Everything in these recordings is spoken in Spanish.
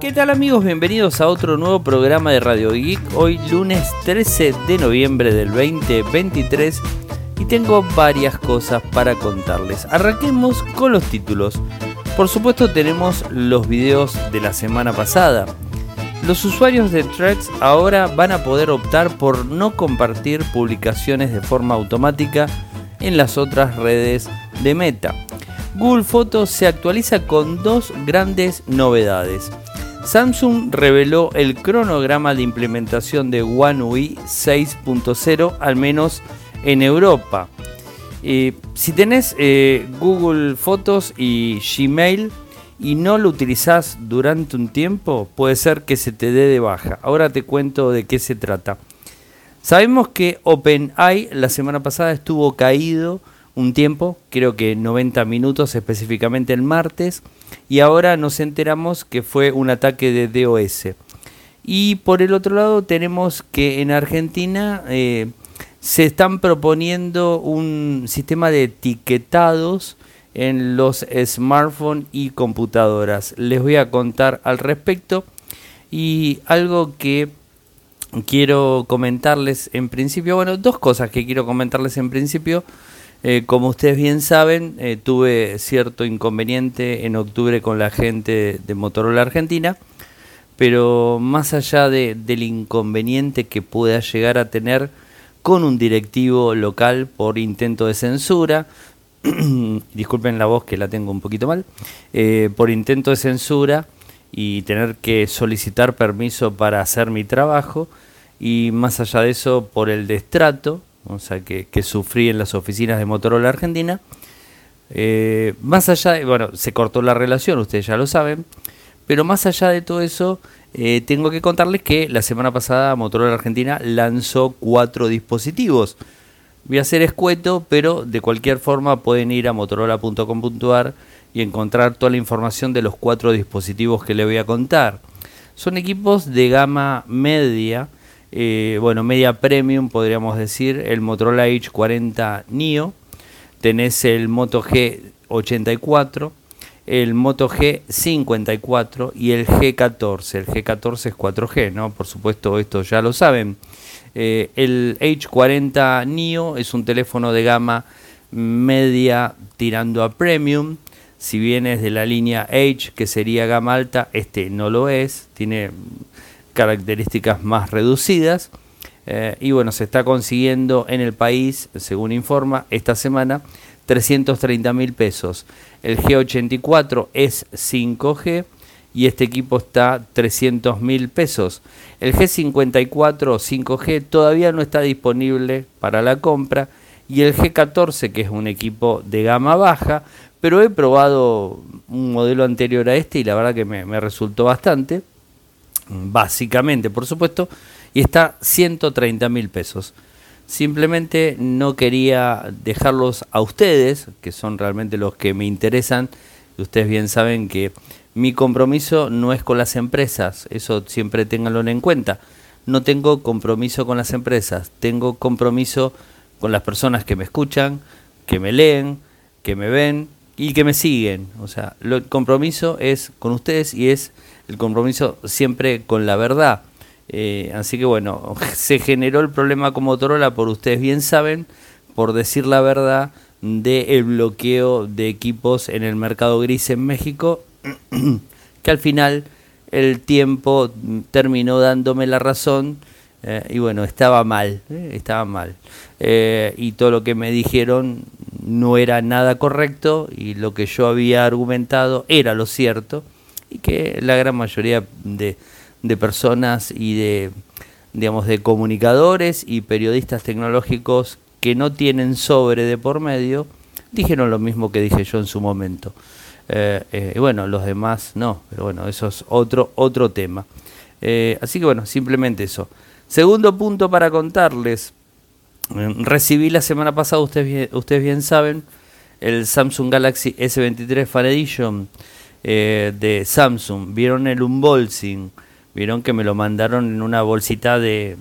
¿Qué tal amigos? Bienvenidos a otro nuevo programa de Radio Geek. Hoy lunes 13 de noviembre del 2023 y tengo varias cosas para contarles. Arranquemos con los títulos. Por supuesto tenemos los videos de la semana pasada. Los usuarios de Threads ahora van a poder optar por no compartir publicaciones de forma automática en las otras redes de Meta. Google Fotos se actualiza con dos grandes novedades. Samsung reveló el cronograma de implementación de One UI 6.0, al menos en Europa. Si tenés Google Fotos y Gmail y no lo utilizás durante un tiempo, puede ser que se te dé de baja. Ahora te cuento de qué se trata. Sabemos que OpenAI la semana pasada estuvo caído un tiempo, creo que 90 minutos específicamente el martes, y ahora nos enteramos que fue un ataque de DOS. Y por el otro lado tenemos que en Argentina se están proponiendo un sistema de etiquetados en los smartphones y computadoras. Les voy a contar al respecto y algo que quiero comentarles en principio, bueno, dos cosas que quiero comentarles en principio. Como ustedes bien saben, tuve cierto inconveniente en octubre con la gente de Motorola Argentina, pero más allá del inconveniente que pueda llegar a tener con un directivo local por intento de censura, disculpen la voz que la tengo un poquito mal, por intento de censura y tener que solicitar permiso para hacer mi trabajo, y más allá de eso por el destrato, o sea, que sufrí en las oficinas de Motorola Argentina. Más allá de, bueno, se cortó la relación, ustedes ya lo saben, pero más allá de todo eso, tengo que contarles que la semana pasada Motorola Argentina lanzó 4 dispositivos. Voy a ser escueto, pero de cualquier forma pueden ir a motorola.com.ar y encontrar toda la información de los 4 dispositivos que les voy a contar. Son equipos de gama media, media premium podríamos decir. El Motorola H40 Neo, tenés el Moto G84, el Moto G54 y el G14. El G14 es 4G, ¿no? Por supuesto, esto ya lo saben. El H40 Neo es un teléfono de gama media tirando a premium. Si bien es de la línea H, que sería gama alta, este no lo es, tiene características más reducidas, y bueno, se está consiguiendo en el país, según informa esta semana, 330.000 pesos. El G84 es 5G y este equipo está 300.000 pesos. El G54 5G todavía no está disponible para la compra, y el G14, que es un equipo de gama baja, pero he probado un modelo anterior a este y la verdad que me resultó bastante, básicamente, por supuesto, y está 130.000 pesos. Simplemente no quería dejarlos a ustedes, que son realmente los que me interesan. Ustedes bien saben que mi compromiso no es con las empresas, eso siempre ténganlo en cuenta. No tengo compromiso con las empresas, tengo compromiso con las personas que me escuchan, que me leen, que me ven y que me siguen. O sea, el compromiso es con ustedes y es el compromiso siempre con la verdad. Así que bueno, se generó el problema con Motorola, por ustedes bien saben, por decir la verdad, del bloqueo de equipos en el mercado gris en México, que al final el tiempo terminó dándome la razón, y bueno, estaba mal, y todo lo que me dijeron no era nada correcto, y lo que yo había argumentado era lo cierto, y que la gran mayoría de personas y de comunicadores y periodistas tecnológicos que no tienen sobre de por medio dijeron lo mismo que dije yo en su momento. Bueno, los demás no, pero bueno, eso es otro tema. Así que bueno, simplemente eso. Segundo punto para contarles. Recibí la semana pasada, ustedes bien saben, el Samsung Galaxy S23 Fan Edition de Samsung. Vieron el unboxing, vieron que me lo mandaron en una bolsita de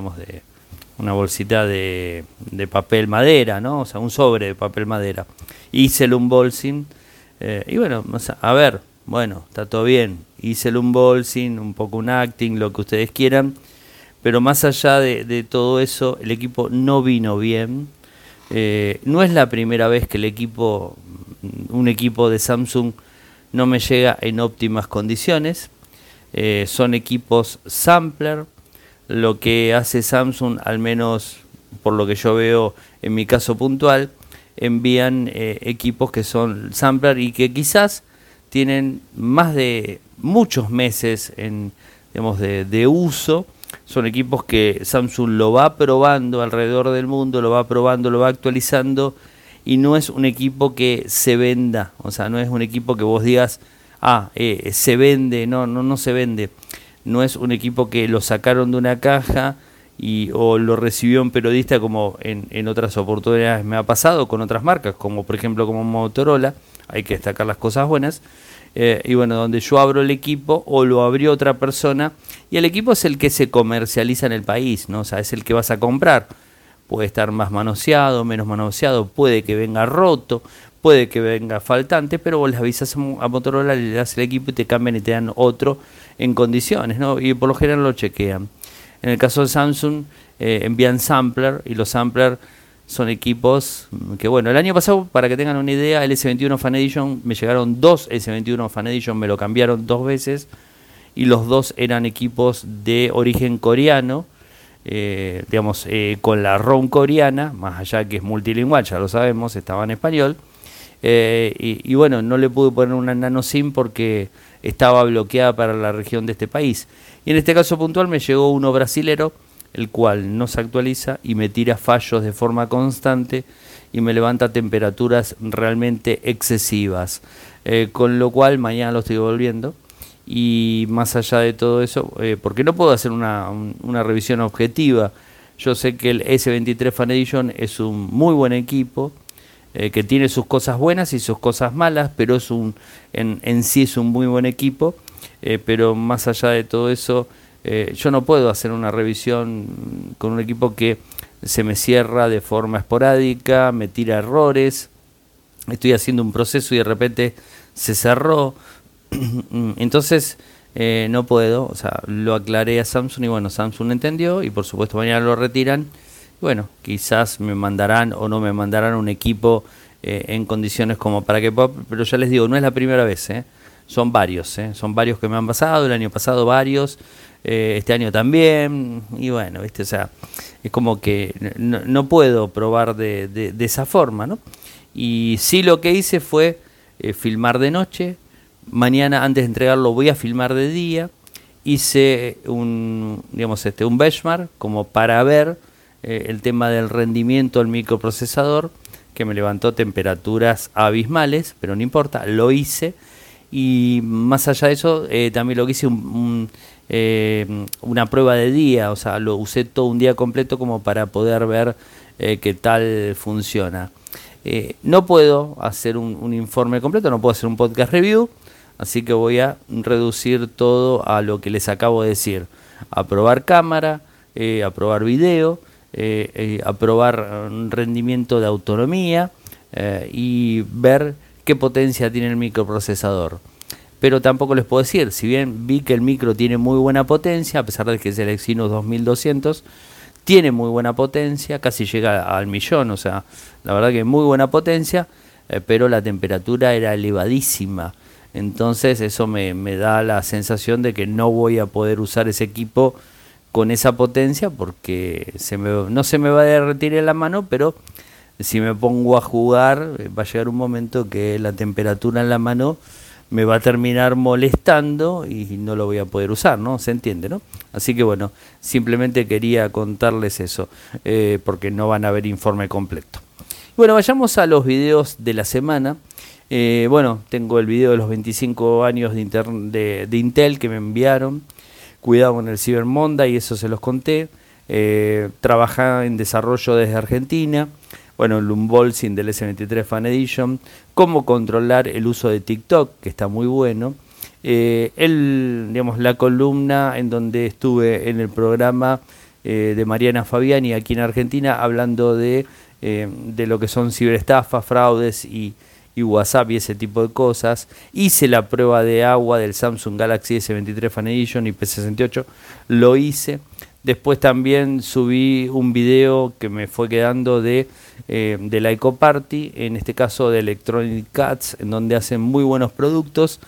papel madera, ¿no? O sea, un sobre de papel madera. Hice el unboxing y bueno, a ver, bueno, está todo bien. hice el unboxing, un poco un acting, lo que ustedes quieran, pero más allá de todo eso, el equipo no vino bien. No es la primera vez que un equipo de Samsung no me llega en óptimas condiciones. Son equipos sampler. Lo que hace Samsung, al menos por lo que yo veo en mi caso puntual, envían equipos que son sampler y que quizás tienen más de muchos meses de uso. Son equipos que Samsung lo va probando alrededor del mundo, lo va probando, lo va actualizando, y no es un equipo que se venda. O sea, no es un equipo que vos digas, se vende. No se vende. No es un equipo que lo sacaron de una caja o lo recibió un periodista, como en otras oportunidades me ha pasado con otras marcas, como por ejemplo como Motorola. Hay que destacar las cosas buenas. Y bueno, donde yo abro el equipo o lo abrió otra persona, y el equipo es el que se comercializa en el país, ¿no? O sea, es el que vas a comprar. Puede estar más manoseado, menos manoseado, puede que venga roto, puede que venga faltante, pero vos les avisas a Motorola, le das el equipo y te cambian y te dan otro en condiciones, ¿no? Y por lo general lo chequean. En el caso de Samsung, envían sampler, y los sampler son equipos que, bueno, el año pasado, para que tengan una idea, el S21 Fan Edition, me llegaron 2 S21 Fan Edition, me lo cambiaron 2 veces, y los 2 eran equipos de origen coreano, con la ROM coreana, más allá que es multilingüe, ya lo sabemos, estaba en español, y bueno, no le pude poner una nano SIM porque estaba bloqueada para la región de este país. Y en este caso puntual me llegó uno brasilero, el cual no se actualiza y me tira fallos de forma constante y me levanta temperaturas realmente excesivas, con lo cual mañana lo estoy volviendo. Y más allá de todo eso, porque no puedo hacer una revisión objetiva, yo sé que el S23 Fan Edition es un muy buen equipo, que tiene sus cosas buenas y sus cosas malas, pero en sí es un muy buen equipo, pero más allá de todo eso, yo no puedo hacer una revisión con un equipo que se me cierra de forma esporádica, me tira errores, estoy haciendo un proceso y de repente se cerró. Entonces no puedo, o sea, lo aclaré a Samsung y bueno, Samsung entendió y por supuesto mañana lo retiran. Bueno, quizás me mandarán o no me mandarán un equipo en condiciones como para que pueda, pero ya les digo, no es la primera vez, son varios que me han pasado, el año pasado varios, este año también, y bueno, ¿viste? O sea, es como que no puedo probar de esa forma, ¿no? Y sí, lo que hice fue filmar de noche. Mañana, antes de entregarlo, voy a filmar de día. Hice un benchmark como para ver el tema del rendimiento del microprocesador, que me levantó temperaturas abismales, pero no importa, lo hice. Y más allá de eso, también lo que hice una prueba de día, o sea, lo usé todo un día completo como para poder ver qué tal funciona. No puedo hacer un informe completo, no puedo hacer un podcast review, así que voy a reducir todo a lo que les acabo de decir: a probar cámara, a probar video, a probar rendimiento de autonomía y ver qué potencia tiene el microprocesador. Pero tampoco les puedo decir, si bien vi que el micro tiene muy buena potencia, a pesar de que es el Exynos 2200, tiene muy buena potencia, casi llega al millón, o sea, la verdad que muy buena potencia, pero la temperatura era elevadísima. Entonces eso me da la sensación de que no voy a poder usar ese equipo con esa potencia porque no se me va a derretir en la mano, pero si me pongo a jugar va a llegar un momento que la temperatura en la mano me va a terminar molestando y no lo voy a poder usar, ¿no? ¿Se entiende, no? Así que bueno, simplemente quería contarles eso, porque no van a ver informe completo. Bueno, vayamos a los videos de la semana. Bueno, tengo el video de los 25 años de Intel que me enviaron. Cuidado con el Cyber Monday, y eso se los conté. Trabajaba en desarrollo desde Argentina. Bueno, el unboxing del S23 Fan Edition, cómo controlar el uso de TikTok, que está muy bueno. La columna en donde estuve en el programa de Mariana Fabiani aquí en Argentina, hablando de lo que son ciberestafas, fraudes y y WhatsApp y ese tipo de cosas. Hice la prueba de agua del Samsung Galaxy S23 Fan Edition y P68, lo hice. Después también subí un video que me fue quedando de la Eco Party, en este caso de Electronic Cats, en donde hacen muy buenos productos.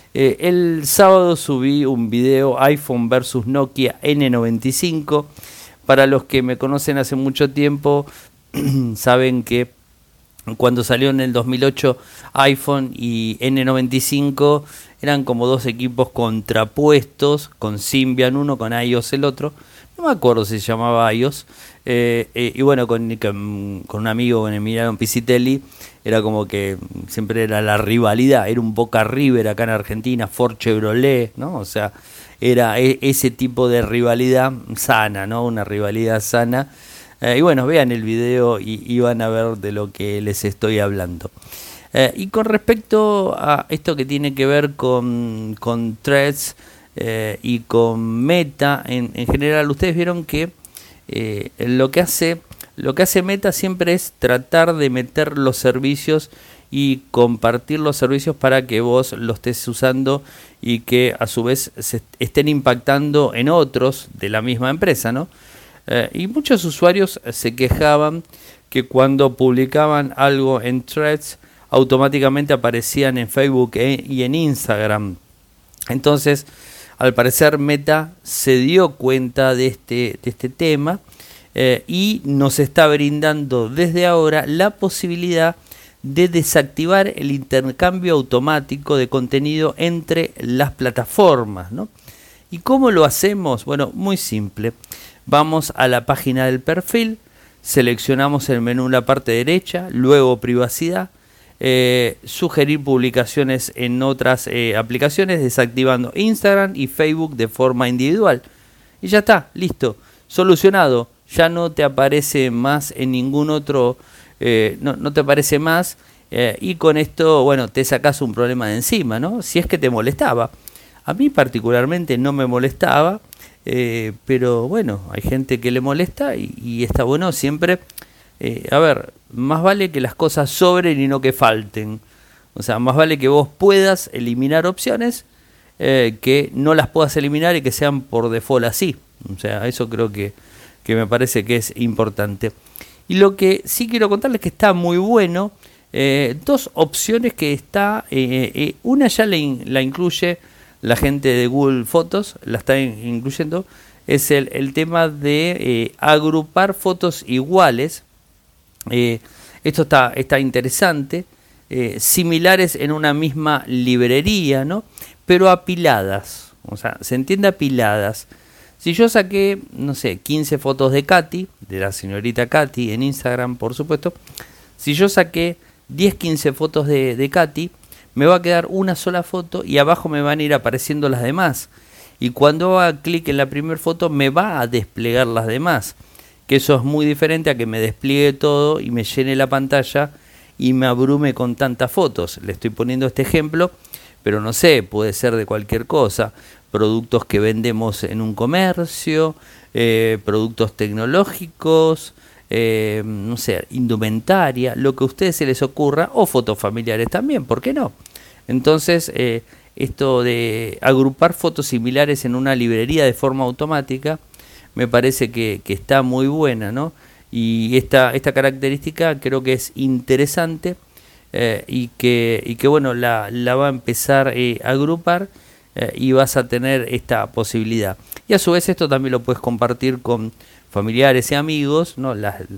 El sábado subí un video iPhone versus Nokia N95. Para los que me conocen hace mucho tiempo, saben que cuando salió en el 2008 iPhone y N95 eran como dos equipos contrapuestos, con Symbian uno, con iOS el otro. No me acuerdo si se llamaba iOS. Y bueno, con un amigo, con Emiliano Pisitelli, era como que siempre era la rivalidad. Era un Boca River acá en Argentina, Ford Chevrolet, ¿no? O sea, era ese tipo de rivalidad sana, ¿no? Una rivalidad sana. Y bueno, vean el video y van a ver de lo que les estoy hablando. Y con respecto a esto que tiene que ver con Threads y con Meta, en general, ustedes vieron que lo que hace Meta siempre es tratar de meter los servicios y compartir los servicios para que vos los estés usando y que a su vez se estén impactando en otros de la misma empresa, ¿no? Y muchos usuarios se quejaban que cuando publicaban algo en Threads automáticamente aparecían en Facebook y en Instagram. Entonces, al parecer Meta se dio cuenta de este tema y nos está brindando desde ahora la posibilidad de desactivar el intercambio automático de contenido entre las plataformas, ¿no? ¿Y cómo lo hacemos? Bueno, muy simple. Vamos a la página del perfil, seleccionamos el menú en la parte derecha, luego privacidad, sugerir publicaciones en otras aplicaciones, desactivando Instagram y Facebook de forma individual. Y ya está, listo, solucionado. Ya no te aparece más en ningún otro, no te aparece más, y con esto, bueno, te sacas un problema de encima, ¿no? Si es que te molestaba. A mí particularmente no me molestaba. Pero bueno, hay gente que le molesta y está bueno siempre, a ver, más vale que las cosas sobren y no que falten. O sea, más vale que vos puedas eliminar opciones que no las puedas eliminar y que sean por default así. O sea, eso creo que me parece que es importante. Y lo que sí quiero contarles que está muy bueno, dos opciones que está, una ya la incluye la gente de Google Fotos, la está incluyendo, es el tema de agrupar fotos iguales. Esto está interesante, similares en una misma librería, ¿no? Pero apiladas, o sea, se entiende apiladas. Si yo saqué, no sé, 15 fotos de Katy, de la señorita Katy en Instagram, por supuesto, si yo saqué 10, 15 fotos de Katy, me va a quedar una sola foto y abajo me van a ir apareciendo las demás. Y cuando haga clic en la primera foto me va a desplegar las demás. Que eso es muy diferente a que me despliegue todo y me llene la pantalla y me abrume con tantas fotos. Le estoy poniendo este ejemplo, pero no sé, puede ser de cualquier cosa. Productos que vendemos en un comercio, productos tecnológicos, no sé, indumentaria, lo que a ustedes se les ocurra, o fotos familiares también, ¿por qué no? Entonces, esto de agrupar fotos similares en una librería de forma automática, me parece que está muy buena, ¿no? Y esta característica creo que es interesante y que bueno, la va a empezar a agrupar y vas a tener esta posibilidad. Y a su vez esto también lo puedes compartir con familiares y amigos, ¿no?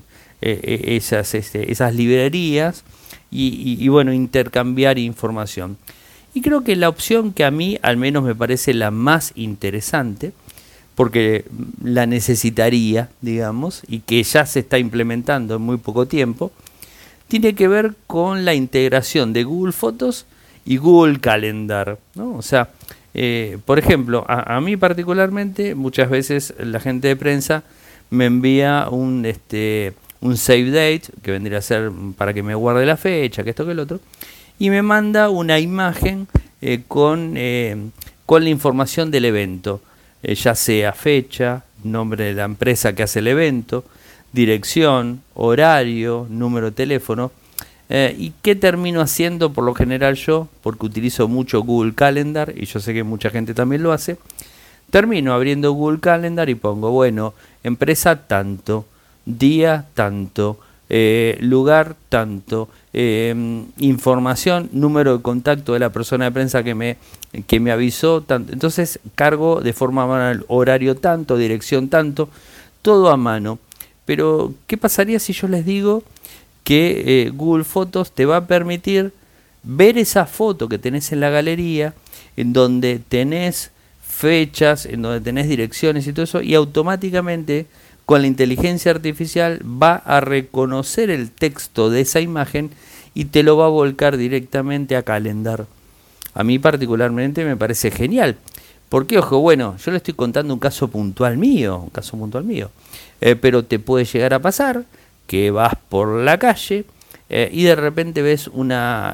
Esas librerías y bueno, intercambiar información. Y creo que la opción que a mí al menos me parece la más interesante, porque la necesitaría, digamos, y que ya se está implementando en muy poco tiempo, tiene que ver con la integración de Google Fotos y Google Calendar, ¿no? O sea, por ejemplo, a mí particularmente, muchas veces la gente de prensa me envía un save date, que vendría a ser para que me guarde la fecha, que esto que el otro, y me manda una imagen con la información del evento, ya sea fecha, nombre de la empresa que hace el evento, dirección, horario, número de teléfono, ¿Y qué termino haciendo por lo general yo? Porque utilizo mucho Google Calendar y yo sé que mucha gente también lo hace. Termino abriendo Google Calendar y pongo, bueno, empresa tanto, día tanto, lugar tanto, información, número de contacto de la persona de prensa que me avisó, tanto. Entonces cargo de forma manual horario tanto, dirección tanto, todo a mano. Pero, ¿qué pasaría si yo les digo que Google Fotos te va a permitir ver esa foto que tenés en la galería, en donde tenés fechas, en donde tenés direcciones y todo eso, y automáticamente con la inteligencia artificial va a reconocer el texto de esa imagen y te lo va a volcar directamente a Calendar? A mí particularmente me parece genial. Porque, ojo, bueno, yo le estoy contando un caso puntual mío, pero te puede llegar a pasar que vas por la calle y de repente ves un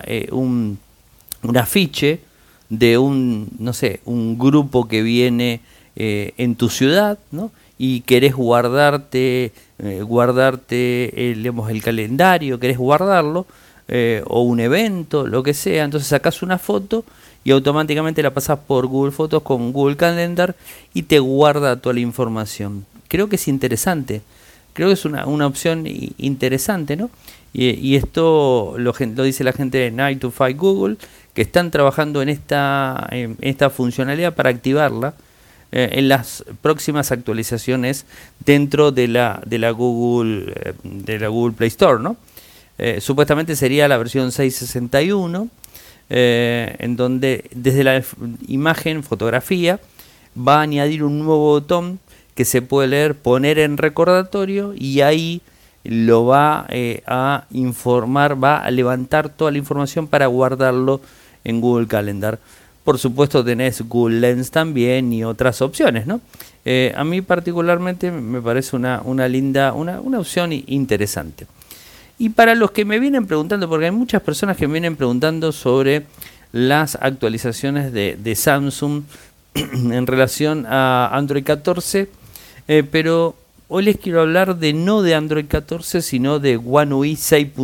afiche de un grupo que viene en tu ciudad, ¿no? Y querés guardarte digamos, el calendario, querés guardarlo, o un evento, lo que sea. Entonces sacás una foto y automáticamente la pasás por Google Fotos con Google Calendar y te guarda toda la información. Creo que es interesante. Creo que es una opción interesante, ¿no? Y esto lo dice la gente de 9 to 5 Google, que están trabajando en esta funcionalidad para activarla en las próximas actualizaciones dentro de la Google Play Store, ¿no? Supuestamente sería la versión 661, en donde desde la imagen, fotografía, va a añadir un nuevo botón que se puede leer, poner en recordatorio, y ahí lo va a informar, va a levantar toda la información para guardarlo en Google Calendar. Por supuesto tenés Google Lens también y otras opciones, ¿no? A mí particularmente me parece una opción interesante. Y para los que me vienen preguntando, porque hay muchas personas que me vienen preguntando sobre las actualizaciones de Samsung en relación a Android 14, pero hoy les quiero hablar no de Android 14, sino de One UI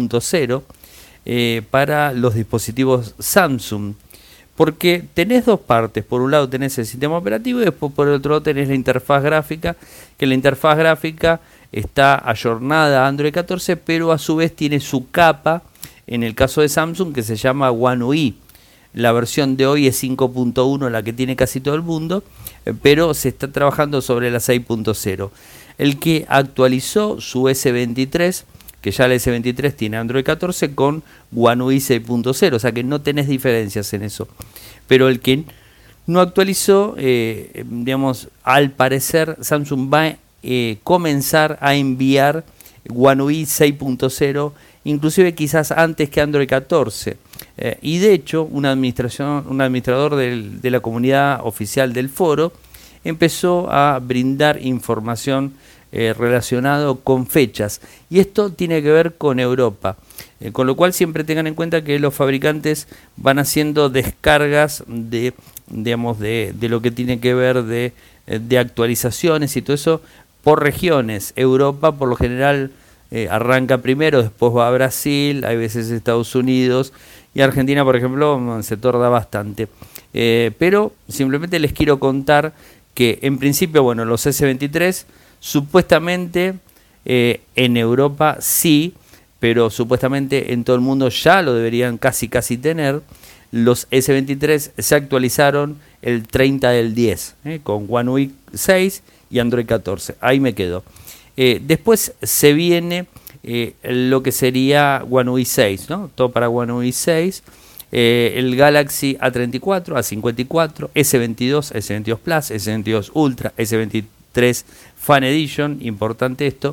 6.0 para los dispositivos Samsung. Porque tenés dos partes. Por un lado tenés el sistema operativo y después por el otro lado tenés la interfaz gráfica, que la interfaz gráfica está ayornada a Android 14, pero a su vez tiene su capa, en el caso de Samsung, que se llama One UI. La versión de hoy es 5.1, la que tiene casi todo el mundo, pero se está trabajando sobre la 6.0. El que actualizó su S23, que ya el S23 tiene Android 14 con One UI 6.0, o sea que no tenés diferencias en eso. Pero el que no actualizó, digamos, al parecer Samsung va a comenzar a enviar One UI 6.0, inclusive quizás antes que Android 14. Y de hecho, un administrador de la comunidad oficial del foro empezó a brindar información relacionado con fechas, y esto tiene que ver con Europa, con lo cual siempre tengan en cuenta que los fabricantes van haciendo descargas de lo que tiene que ver de actualizaciones y todo eso por regiones. Europa por lo general arranca primero, después va a Brasil, hay veces Estados Unidos, y Argentina por ejemplo se tarda bastante, pero simplemente les quiero contar que en principio, bueno, los S23 supuestamente en Europa sí, pero supuestamente en todo el mundo ya lo deberían casi tener. Los S23 se actualizaron el 30 del 10, con One UI 6 y Android 14. Ahí me quedo. Después se viene lo que sería One UI 6, ¿no? Todo para One UI 6. El Galaxy A34, A54, S22, S22 Plus, S22 Ultra, S23 Fan Edition, importante esto,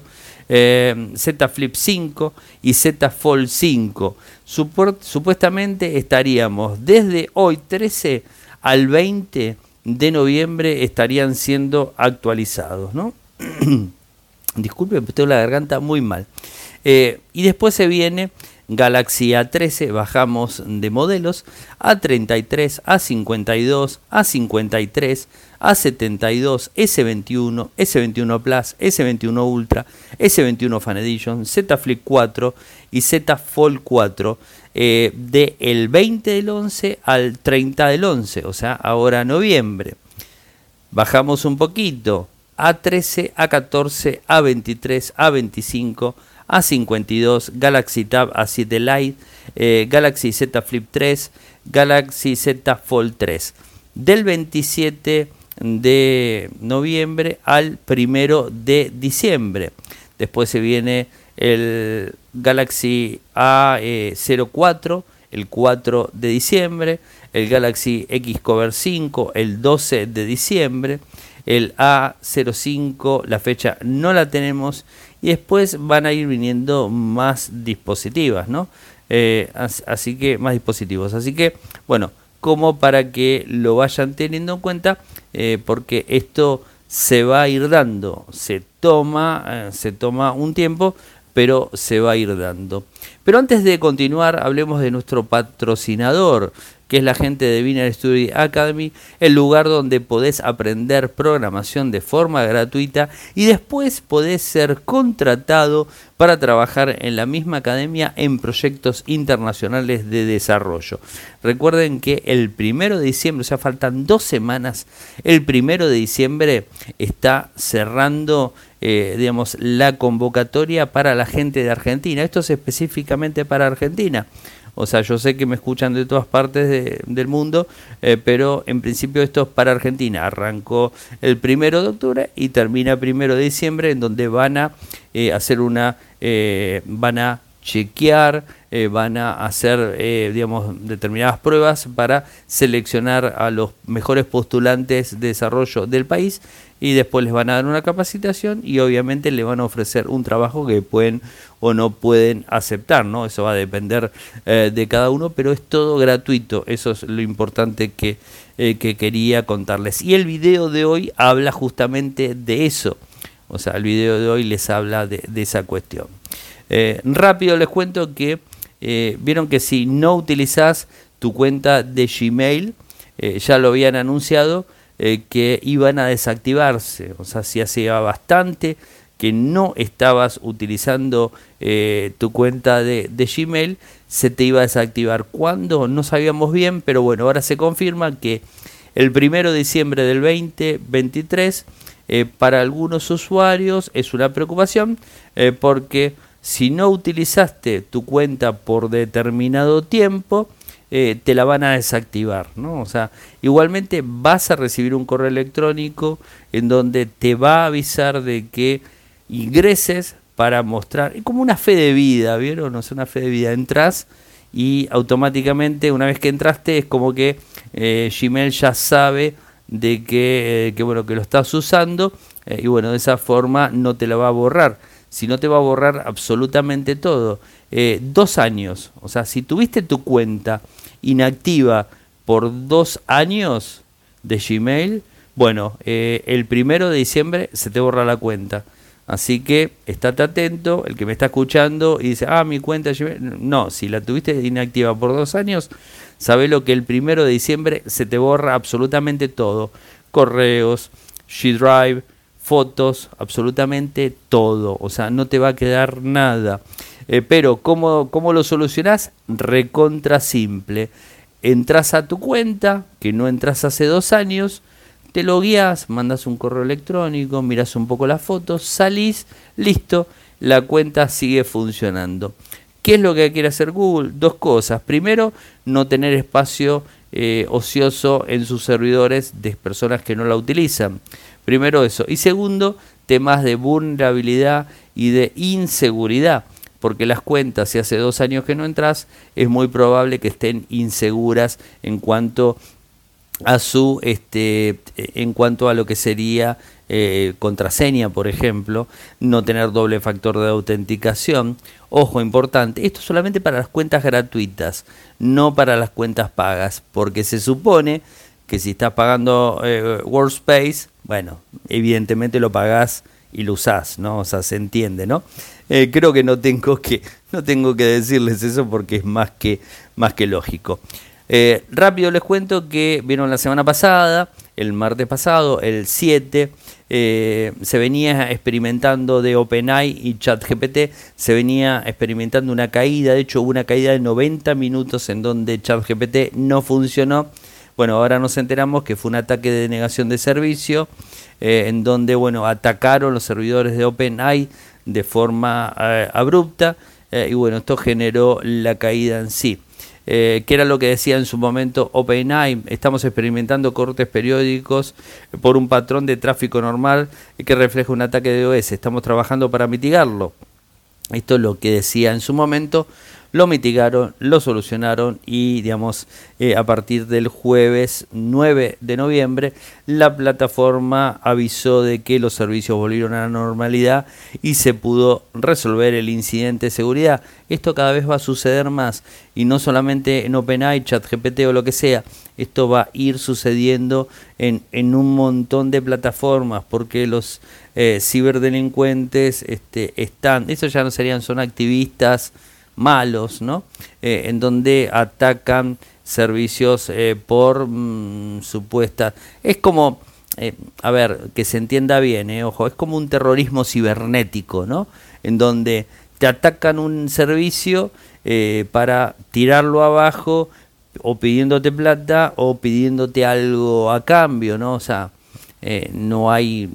Z Flip 5 y Z Fold 5. Supuestamente estaríamos desde hoy 13 al 20 de noviembre estarían siendo actualizados, ¿no? Disculpe, tengo la garganta muy mal. Y después se viene Galaxy A13 bajamos de modelos, A33, A52, A53, A72, S21, S21 Plus, S21 Ultra, S21 Fan Edition, Z Flip 4 y Z Fold 4 del 20 del 11 al 30 del 11, o sea, ahora noviembre. Bajamos un poquito, A13, A14, A23, A25, A52, Galaxy Tab A7 Lite, Galaxy Z Flip 3, Galaxy Z Fold 3. Del 27 de noviembre al 1 de diciembre. Después se viene el Galaxy A04, el 4 de diciembre, el Galaxy X Cover 5, el 12 de diciembre, el A05, la fecha no la tenemos, y después van a ir viniendo más dispositivos, ¿no? Así que más dispositivos. Así que, bueno, como para que lo vayan teniendo en cuenta, porque esto se va a ir dando, se toma un tiempo, pero se va a ir dando. Pero antes de continuar, hablemos de nuestro patrocinador, que es la gente de Binary Studio Academy, el lugar donde podés aprender programación de forma gratuita y después podés ser contratado para trabajar en la misma academia en proyectos internacionales de desarrollo. Recuerden que el 1 de diciembre, o sea, faltan 2 semanas, el 1 de diciembre está cerrando la convocatoria para la gente de Argentina. Esto es específicamente para Argentina. O sea, yo sé que me escuchan de todas partes del mundo, pero en principio esto es para Argentina. Arrancó el 1 de octubre y termina 1 de diciembre, en donde van a hacer van a chequear, van a hacer, determinadas pruebas para seleccionar a los mejores postulantes de desarrollo del país, y después les van a dar una capacitación y obviamente le van a ofrecer un trabajo que pueden o no pueden aceptar, ¿no? Eso va a depender de cada uno, pero es todo gratuito. Eso es lo importante que quería contarles. Y el video de hoy habla justamente de eso. O sea, el video de hoy les habla de esa cuestión. Rápido les cuento que vieron que si no utilizás tu cuenta de Gmail, ya lo habían anunciado, que iban a desactivarse. O sea, si hacía bastante que no estabas utilizando tu cuenta de Gmail, se te iba a desactivar. ¿Cuándo? No sabíamos bien, pero bueno, ahora se confirma que el 1 de diciembre del 2023, para algunos usuarios es una preocupación, porque si no utilizaste tu cuenta por determinado tiempo, te la van a desactivar, ¿no? O sea, igualmente vas a recibir un correo electrónico en donde te va a avisar de que ingreses para mostrar, como una fe de vida, ¿vieron? No sé, una fe de vida. Entrás y automáticamente, una vez que entraste, es como que Gmail ya sabe de que bueno, que lo estás usando, y bueno, de esa forma no te la va a borrar, sino te va a borrar absolutamente todo. 2 años, o sea, si tuviste tu cuenta inactiva por 2 años de Gmail, bueno, el 1 de diciembre se te borra la cuenta. Así que estate atento, el que me está escuchando y dice, mi cuenta de Gmail. No, si la tuviste inactiva por 2 años, sabelo que el 1 de diciembre se te borra absolutamente todo. Correos, G-Drive, fotos, absolutamente todo. O sea, no te va a quedar nada. Pero, ¿cómo lo solucionás? Recontra simple. Entrás a tu cuenta, que no entras hace 2 años, te logueás, mandas un correo electrónico, mirás un poco las fotos, salís, listo, la cuenta sigue funcionando. ¿Qué es lo que quiere hacer Google? 2 cosas. Primero, no tener espacio ocioso en sus servidores de personas que no la utilizan. Primero eso. Y segundo, temas de vulnerabilidad y de inseguridad. Porque las cuentas, si hace 2 años que no entras, es muy probable que estén inseguras en cuanto a lo que sería contraseña, por ejemplo, no tener doble factor de autenticación. Ojo, importante, esto solamente para las cuentas gratuitas, no para las cuentas pagas, porque se supone que si estás pagando Workspace, bueno, evidentemente lo pagás y lo usás, ¿no? O sea, se entiende, ¿no? Creo que no tengo que decirles eso porque es más que lógico. Rápido les cuento que vieron la semana pasada, el martes pasado, el 7, se venía experimentando de OpenAI y ChatGPT, se venía experimentando una caída, de hecho hubo una caída de 90 minutos en donde ChatGPT no funcionó. Bueno, ahora nos enteramos que fue un ataque de denegación de servicio, en donde, bueno, atacaron los servidores de OpenAI de forma abrupta, y bueno, esto generó la caída en sí. Que era lo que decía en su momento OpenAI: estamos experimentando cortes periódicos por un patrón de tráfico normal que refleja un ataque de DOS, estamos trabajando para mitigarlo. Esto es lo que decía en su momento. Lo mitigaron, lo solucionaron y, digamos, a partir del jueves 9 de noviembre, la plataforma avisó de que los servicios volvieron a la normalidad y se pudo resolver el incidente de seguridad. Esto cada vez va a suceder más, y no solamente en OpenAI, ChatGPT o lo que sea. Esto va a ir sucediendo en un montón de plataformas, porque los ciberdelincuentes están, eso ya no son activistas malos, ¿no? En donde atacan servicios por supuestas. Es como, a ver, que se entienda bien, ojo, es como un terrorismo cibernético, ¿no? En donde te atacan un servicio para tirarlo abajo, o pidiéndote plata o pidiéndote algo a cambio, ¿no? O sea, no hay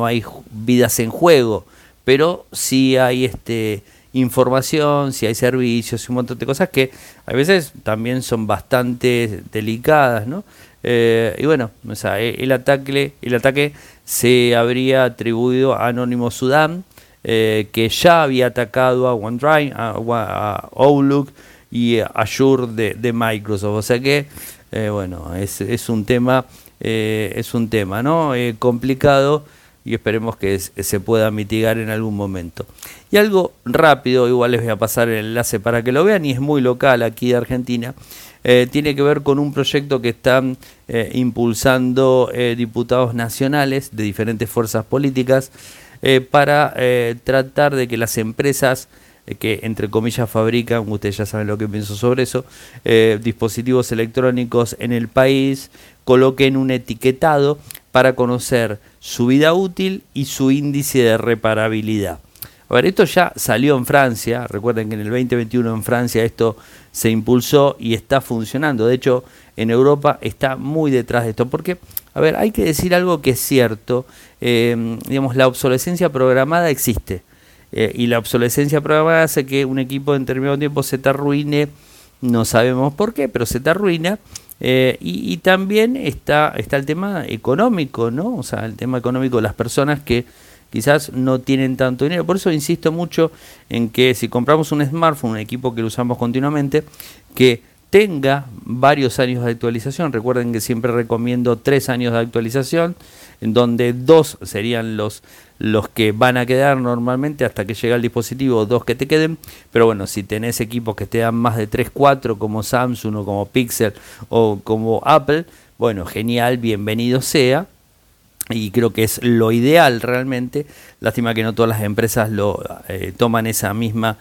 vidas en juego, pero sí hay información, si hay servicios y un montón de cosas que a veces también son bastante delicadas, ¿no? Y bueno, o sea, el ataque se habría atribuido a Anonymous Sudan, que ya había atacado a OneDrive, a Outlook y a Azure de Microsoft. O sea que, bueno, es un tema, ¿no? Complicado, y esperemos que se pueda mitigar en algún momento. Y algo rápido, igual les voy a pasar el enlace para que lo vean, y es muy local aquí de Argentina. Tiene que ver con un proyecto que están impulsando diputados nacionales de diferentes fuerzas políticas, para tratar de que las empresas que, entre comillas, fabrican, ustedes ya saben lo que pienso sobre eso, dispositivos electrónicos en el país, coloquen un etiquetado para conocer su vida útil y su índice de reparabilidad. A ver, esto ya salió en Francia. Recuerden que en el 2021 en Francia esto se impulsó y está funcionando. De hecho, en Europa está muy detrás de esto. Porque, a ver, hay que decir algo que es cierto. Digamos, la obsolescencia programada existe. Y la obsolescencia programada hace que un equipo en determinado tiempo se te arruine. No sabemos por qué, pero se te arruina. Y también está el tema económico, ¿no? O sea, el tema económico de las personas que quizás no tienen tanto dinero. Por eso insisto mucho en que si compramos un smartphone, un equipo que lo usamos continuamente, que tenga varios años de actualización. Recuerden que siempre recomiendo 3 años de actualización, en donde 2 serían los que van a quedar normalmente hasta que llega el dispositivo, 2 que te queden. Pero bueno, si tenés equipos que te dan más de 3, 4, como Samsung o como Pixel o como Apple, bueno, genial, bienvenido sea. Y creo que es lo ideal realmente. Lástima que no todas las empresas toman esa misma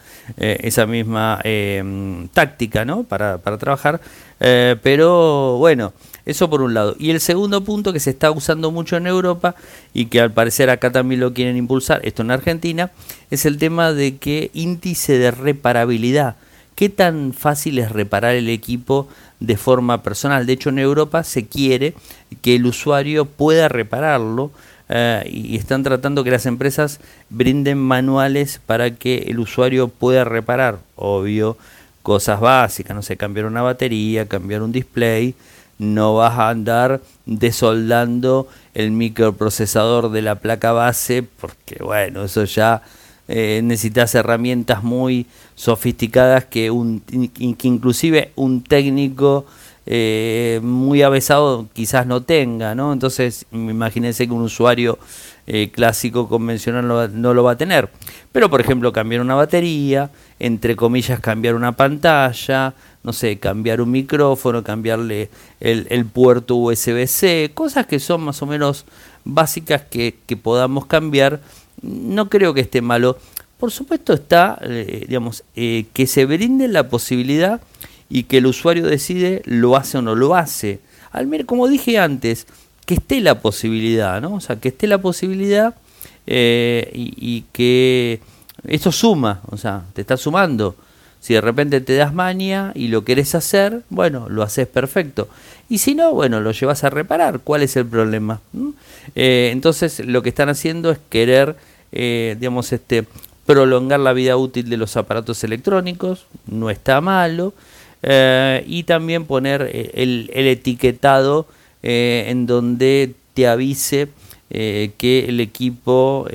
táctica, ¿no? para trabajar. Pero bueno, eso por un lado. Y el segundo punto que se está usando mucho en Europa y que al parecer acá también lo quieren impulsar, esto en Argentina, es el tema de que índice de reparabilidad. ¿Qué tan fácil es reparar el equipo de forma personal? De hecho, en Europa se quiere que el usuario pueda repararlo, y están tratando que las empresas brinden manuales para que el usuario pueda reparar. Obvio, cosas básicas, no sé, cambiar una batería, cambiar un display. No vas a andar desoldando el microprocesador de la placa base, porque bueno, eso ya necesitas herramientas muy sofisticadas que inclusive un técnico muy avesado quizás no tenga, ¿no? Entonces imagínense que un usuario clásico convencional no lo va a tener. Pero por ejemplo, cambiar una batería, entre comillas cambiar una pantalla, no sé, cambiar un micrófono, cambiarle el puerto USB-C, cosas que son más o menos básicas que podamos cambiar no creo que esté malo. Por supuesto está, que se brinde la posibilidad y que el usuario decide lo hace o no lo hace. Como dije antes, que esté la posibilidad, ¿no? O sea, que esté la posibilidad y que eso suma, o sea, te está sumando. Si de repente te das maña y lo querés hacer, bueno, lo haces perfecto. Y si no, bueno, lo llevas a reparar. ¿Cuál es el problema? Entonces, lo que están haciendo es querer, prolongar la vida útil de los aparatos electrónicos. No está malo. Y también poner el etiquetado en donde te avise que el equipo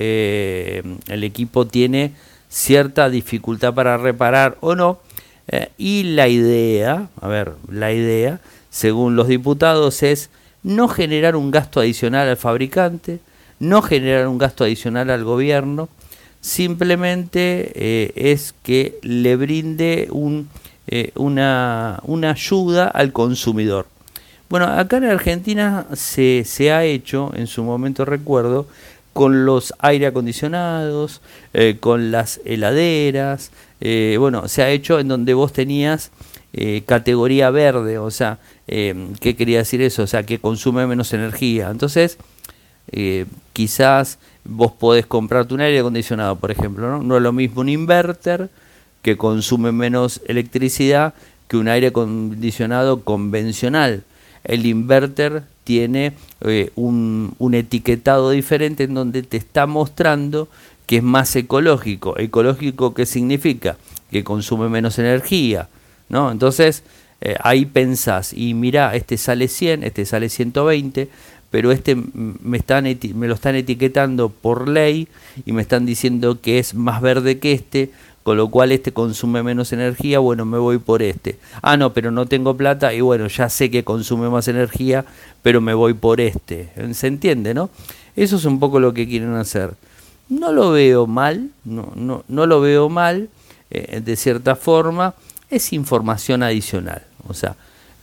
tiene cierta dificultad para reparar o no, y la idea, según los diputados, es no generar un gasto adicional al fabricante, no generar un gasto adicional al gobierno, simplemente es que le brinde una ayuda al consumidor. Bueno, acá en Argentina se ha hecho, en su momento recuerdo, con los aire acondicionados, con las heladeras, se ha hecho en donde vos tenías categoría verde, o sea, ¿qué quería decir eso? O sea, que consume menos energía. Entonces, quizás vos podés comprarte un aire acondicionado, por ejemplo, ¿no? No es lo mismo un inverter, que consume menos electricidad, que un aire acondicionado convencional. El inverter tiene un etiquetado diferente en donde te está mostrando que es más ecológico. ¿Ecológico qué significa? Que consume menos energía, ¿no? Entonces, ahí pensás, y mirá, este sale 100, este sale 120, pero este me lo están etiquetando por ley y me están diciendo que es más verde que este, con lo cual este consume menos energía, bueno, me voy por este. Ah, no, pero no tengo plata y bueno, ya sé que consume más energía, pero me voy por este. ¿Se entiende, no? Eso es un poco lo que quieren hacer. No lo veo mal, no lo veo mal, de cierta forma, es información adicional. O sea,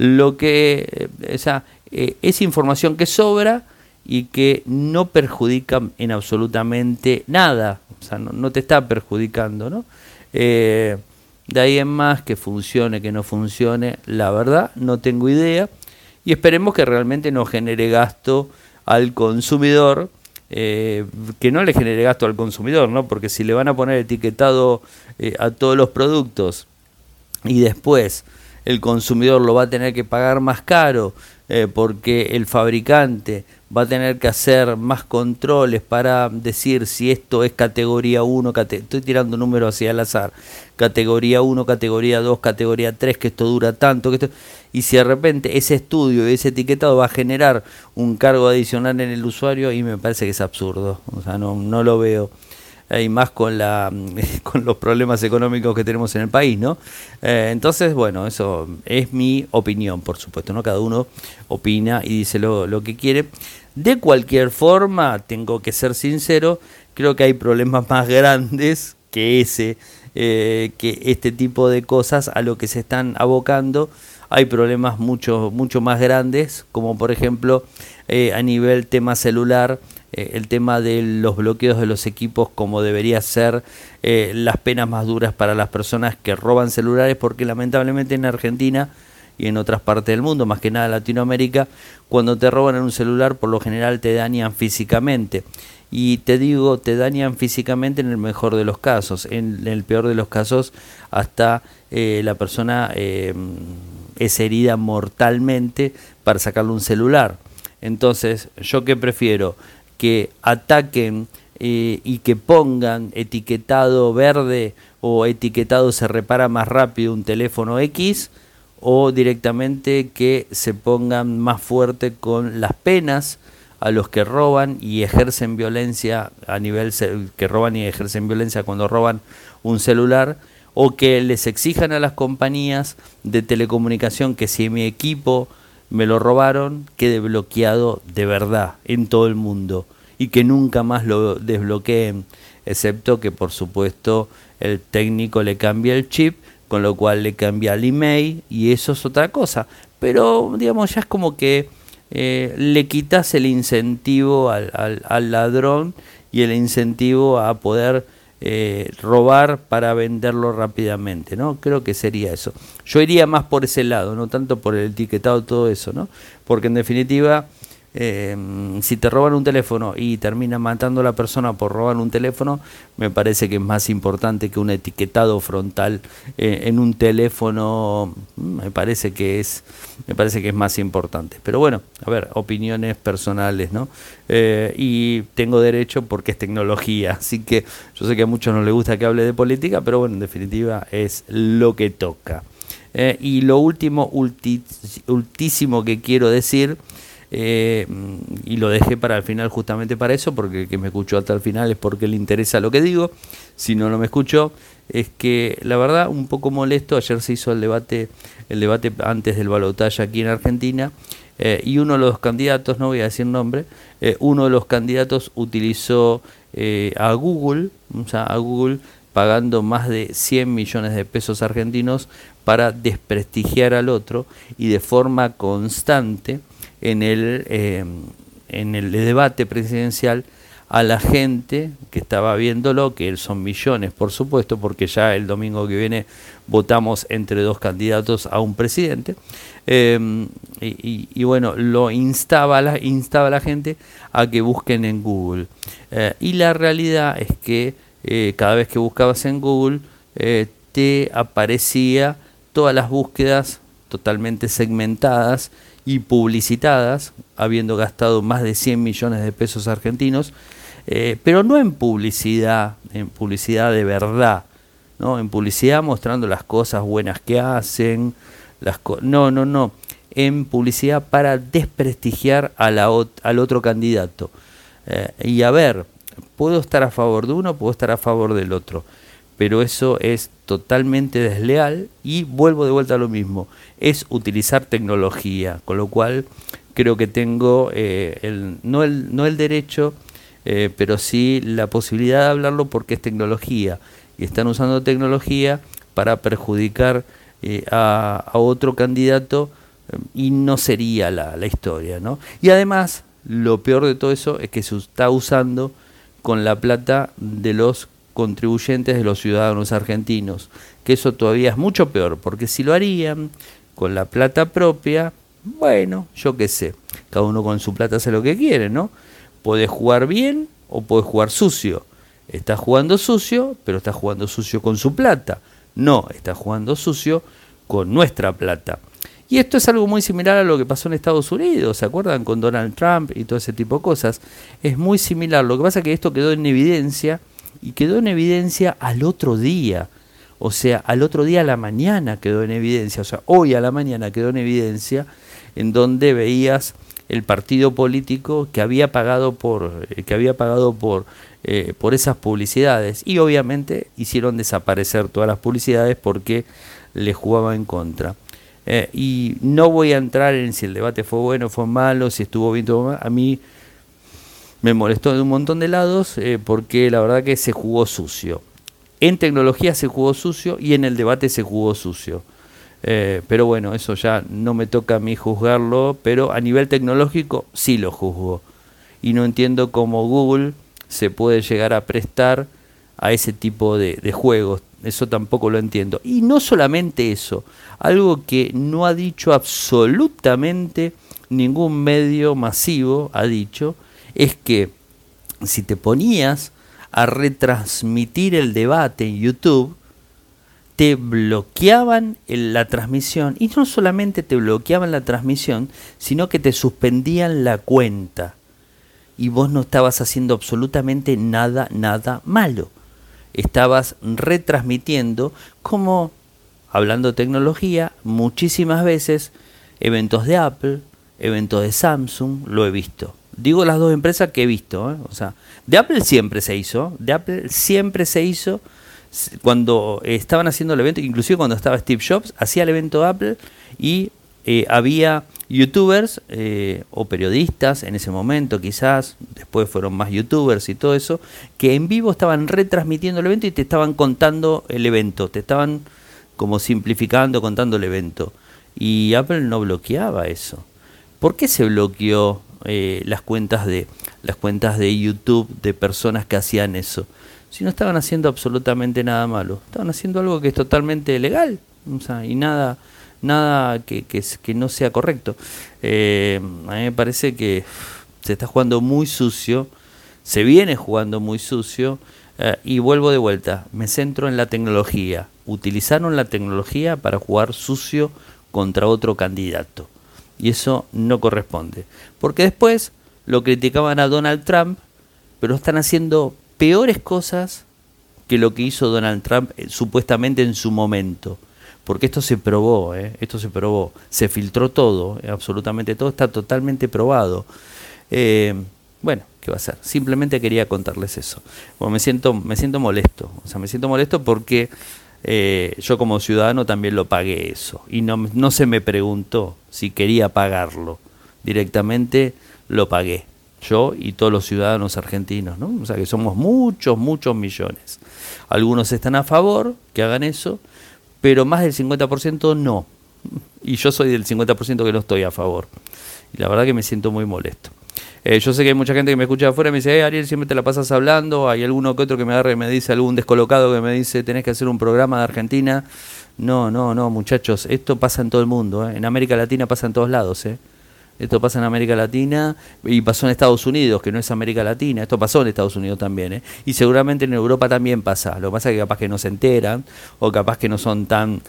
es información que sobra y que no perjudica en absolutamente nada. O sea, no te está perjudicando, ¿no? De ahí en más, que funcione, que no funcione, la verdad no tengo idea, y esperemos que realmente no genere gasto al consumidor, que no le genere gasto al consumidor, ¿no? Porque si le van a poner etiquetado a todos los productos y después el consumidor lo va a tener que pagar más caro, porque el fabricante va a tener que hacer más controles para decir si esto es categoría 1, estoy tirando números hacia al azar, categoría 1, categoría 2, categoría 3, que esto dura tanto, y si de repente ese estudio y ese etiquetado va a generar un cargo adicional en el usuario, y me parece que es absurdo, o sea, no lo veo. Y más con los problemas económicos que tenemos en el país, ¿no? Entonces, bueno, eso es mi opinión, por supuesto, ¿no? Cada uno opina y dice lo que quiere. De cualquier forma, tengo que ser sincero, creo que hay problemas más grandes que que este tipo de cosas a lo que se están abocando. Hay problemas mucho más grandes, como por ejemplo a nivel tema celular, el tema de los bloqueos de los equipos, como debería ser, las penas más duras para las personas que roban celulares, porque lamentablemente en Argentina y en otras partes del mundo, más que nada en Latinoamérica, cuando te roban en un celular por lo general te dañan físicamente. Y te digo, te dañan físicamente en el mejor de los casos, en el peor de los casos hasta la persona es herida mortalmente para sacarle un celular. Entonces, ¿yo qué prefiero? Que ataquen y que pongan etiquetado verde o etiquetado se repara más rápido un teléfono X, o directamente que se pongan más fuerte con las penas a los que roban y ejercen violencia que roban y ejercen violencia cuando roban un celular, o que les exijan a las compañías de telecomunicación que si mi equipo me lo robaron, quede bloqueado de verdad en todo el mundo y que nunca más lo desbloqueen, excepto que por supuesto el técnico le cambia el chip, con lo cual le cambia el email, y eso es otra cosa. Pero digamos, ya es como que le quitas el incentivo al ladrón y el incentivo a poder robar para venderlo rápidamente, ¿no? Creo que sería eso. Yo iría más por ese lado, no tanto por el etiquetado, todo eso, ¿no? Porque en definitiva, si te roban un teléfono y terminan matando a la persona por robar un teléfono, me parece que es más importante que un etiquetado frontal en un teléfono. Me parece que es más importante. Pero bueno, a ver, opiniones personales, ¿no? Y tengo derecho porque es tecnología, así que yo sé que a muchos no les gusta que hable de política, pero bueno, en definitiva es lo que toca. Y lo último, ultísimo que quiero decir, y lo dejé para el final justamente para eso, porque el que me escuchó hasta el final es porque le interesa lo que digo. Si no, no me escuchó. Es que la verdad un poco molesto. Ayer se hizo el debate antes del balotaje aquí en Argentina, y uno de los candidatos, no voy a decir nombre, uno de los candidatos utilizó a Google, o sea, a Google, pagando más de 100 millones de pesos argentinos para desprestigiar al otro, y de forma constante en el debate presidencial a la gente que estaba viéndolo, que son millones por supuesto, porque ya el domingo que viene votamos entre dos candidatos a un presidente, y bueno, lo instaba a la gente a que busquen en Google, y la realidad es que cada vez que buscabas en Google te aparecía todas las búsquedas totalmente segmentadas y publicitadas, habiendo gastado más de 100 millones de pesos argentinos, pero no en publicidad de verdad, ¿no? En publicidad mostrando las cosas buenas que hacen, no, en publicidad para desprestigiar al otro candidato. Y a ver, puedo estar a favor de uno, puedo estar a favor del otro, pero eso es totalmente desleal, y vuelvo de vuelta a lo mismo, es utilizar tecnología, con lo cual creo que tengo no el derecho, pero sí la posibilidad de hablarlo, porque es tecnología, y están usando tecnología para perjudicar a otro candidato, y no sería la historia, ¿no? Y además, lo peor de todo eso es que se está usando con la plata de los contribuyentes, de los ciudadanos argentinos, que eso todavía es mucho peor, porque si lo harían con la plata propia, bueno, yo qué sé, cada uno con su plata hace lo que quiere, ¿no? Puede jugar bien o puede jugar sucio. Está jugando sucio, pero está jugando sucio con su plata. No, está jugando sucio con nuestra plata. Y esto es algo muy similar a lo que pasó en Estados Unidos, ¿se acuerdan? Con Donald Trump y todo ese tipo de cosas. Es muy similar. Lo que pasa es que esto quedó en evidencia, y quedó en evidencia al otro día. O sea, al otro día a la mañana quedó en evidencia. O sea, hoy a la mañana quedó en evidencia, en donde veías el partido político que había pagado por esas publicidades, y obviamente hicieron desaparecer todas las publicidades porque le jugaba en contra. Y no voy a entrar en si el debate fue bueno, fue malo, si estuvo bien, todo mal. A mí me molestó de un montón de lados, porque la verdad que se jugó sucio. En tecnología se jugó sucio y en el debate se jugó sucio. Pero bueno, eso ya no me toca a mí juzgarlo, pero a nivel tecnológico sí lo juzgo. Y no entiendo cómo Google se puede llegar a prestar a ese tipo de juegos. Eso tampoco lo entiendo. Y no solamente eso, algo que no ha dicho absolutamente ningún medio masivo, ha dicho, es que si te ponías a retransmitir el debate en YouTube, te bloqueaban la transmisión, y no solamente te bloqueaban la transmisión, sino que te suspendían la cuenta, y vos no estabas haciendo absolutamente nada malo. Estabas retransmitiendo, como, hablando de tecnología, muchísimas veces, eventos de Apple, eventos de Samsung, lo he visto. Digo las dos empresas que he visto, o sea, de Apple siempre se hizo, cuando estaban haciendo el evento, inclusive cuando estaba Steve Jobs, hacía el evento de Apple, y había youtubers o periodistas en ese momento, quizás, después fueron más youtubers y todo eso, que en vivo estaban retransmitiendo el evento y te estaban contando el evento, te estaban como simplificando, contando el evento. Y Apple no bloqueaba eso. ¿Por qué se bloqueó las cuentas de las cuentas de YouTube de personas que hacían eso. Si no estaban haciendo absolutamente nada malo, estaban haciendo algo que es totalmente legal, o sea, y nada que no sea correcto. A mí me parece que se está jugando muy sucio, se viene jugando muy sucio, y vuelvo de vuelta, me centro en la tecnología. Utilizaron la tecnología para jugar sucio contra otro candidato, y eso no corresponde, porque después lo criticaban a Donald Trump, pero están haciendo peores cosas que lo que hizo Donald Trump supuestamente en su momento. Porque esto se probó, se filtró todo, absolutamente todo está totalmente probado. Bueno, ¿qué va a ser? Simplemente quería contarles eso. Bueno, me siento molesto, me siento molesto porque yo como ciudadano también lo pagué eso. Y no se me preguntó si quería pagarlo. Directamente lo pagué. Yo y todos los ciudadanos argentinos, ¿no? O sea que somos muchos millones. Algunos están a favor que hagan eso, pero más del 50% no. Y yo soy del 50% que no estoy a favor. Y la verdad que me siento muy molesto. Yo sé que hay mucha gente que me escucha afuera y me dice, Ariel, siempre te la pasas hablando. Hay alguno que otro que me agarre y me dice, algún descolocado que me dice, tenés que hacer un programa de Argentina. No, muchachos, esto pasa en todo el mundo, ¿eh? En América Latina pasa en todos lados, ¿eh? Esto pasa en América Latina y pasó en Estados Unidos, que no es América Latina. Esto pasó en Estados Unidos también, ¿eh? Y seguramente en Europa también pasa. Lo que pasa es que capaz que no se enteran o capaz que no son tan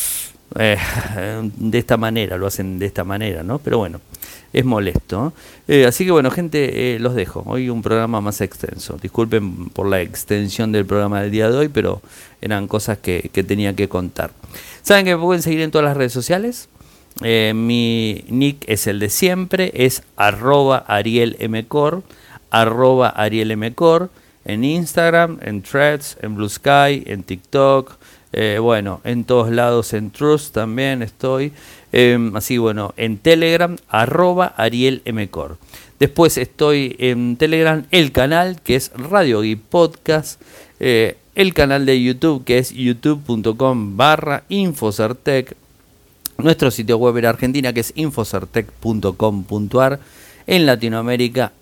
de esta manera, lo hacen de esta manera, ¿no? Pero bueno, es molesto, ¿no? Así que bueno, gente, los dejo. Hoy un programa más extenso. Disculpen por la extensión del programa del día de hoy, pero eran cosas que tenía que contar. ¿Saben que me pueden seguir en todas las redes sociales? Mi nick es el de siempre, es @ArielMcor, @ArielMcor, en Instagram, en Threads, en Blue Sky, en TikTok, bueno, en todos lados, en Trust también estoy, así bueno, en Telegram, @ArielMcor. Después estoy en Telegram, el canal que es Radio Geek Podcast, el canal de YouTube que es youtube.com/Infocertec, nuestro sitio web en Argentina que es infocertec.com.ar, en Latinoamérica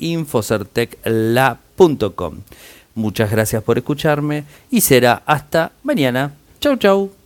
infocertecla.com. Muchas gracias por escucharme y será hasta mañana. Chau.